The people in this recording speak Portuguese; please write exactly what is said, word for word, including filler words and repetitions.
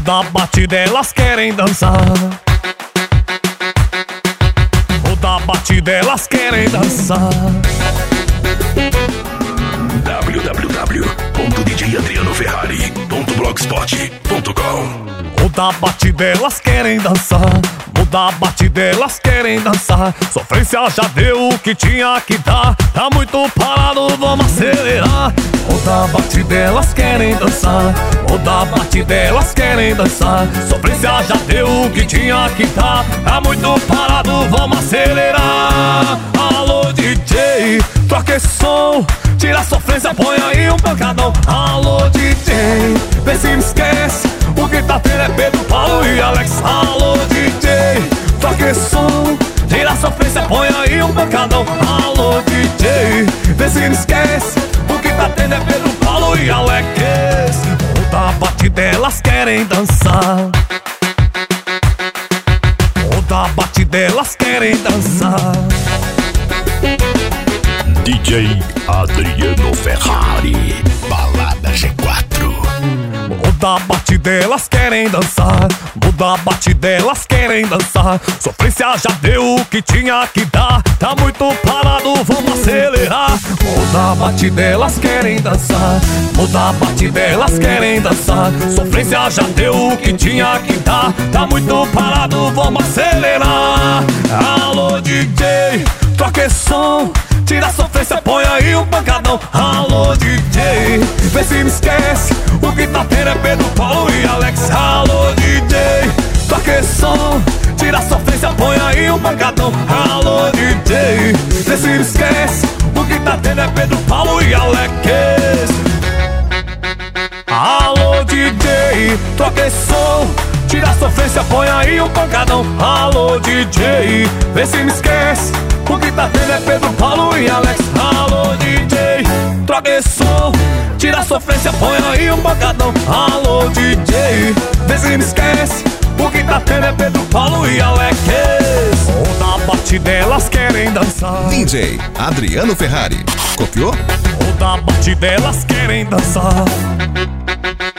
da batida elas querem dançar. O da batida elas querem dançar. w w w ponto d j adriano ferrari ponto blogspot ponto com. O da batida elas querem dançar. O da batida elas querem dançar. Sofrência já deu o que tinha que dar. Tá muito parado, vamos acelerar. O da batida elas querem dançar. O da batida elas querem dançar. Sofrência já deu o que tinha que dar. Tá muito parado, vamos acelerar. Alô D J, troca esse som. Tira a sofrência, põe aí um pancadão. Alô D J, vê se me esquece. O que tá tendo é Pedro, Paulo e Alex. Alô D J, troca esse som. Tira a sofrência, põe aí um pancadão. Alô D J, vê se me esquece. O que tá tendo é Pedro, Paulo e Alex. O da batida elas querem dançar. O da batida elas querem dançar. D J Adriano Ferrari, Balada G quatro. O da batida elas querem dançar. O da batida elas querem dançar. Sofrência já deu o que tinha que dar. Tá muito parado, vamos acelerar. O da batida elas querem dançar. O da batida elas querem dançar. Sofrência já deu o que tinha que dar. Tá muito parado, vamos acelerar. Alô D J, troca esse som. Tira a sofrência, põe aí um pancadão. Alô D J, vê se me esquece. O que tá tendo é Pedro, Paulo e Alex. Alô D J, toca esse som. Tira a sofrência, põe aí um pancadão. Alô D J, vê se me esquece. O que tá tendo é Pedro, Paulo e Alex. Alô D J, toca esse som. Tira a sofrência, põe aí um pancadão. Alô D J, vê se me esquece. O que tá tendo é Pedro, Paulo e Alex. Alô D J, troca esse som. Tira a sofrência, põe aí um pancadão. Alô D J, vê se me esquece. O que tá tendo é Pedro, Paulo e Alex. O da batida elas querem dançar. D J Adriano Ferrari. Copiou? O da batida elas querem dançar.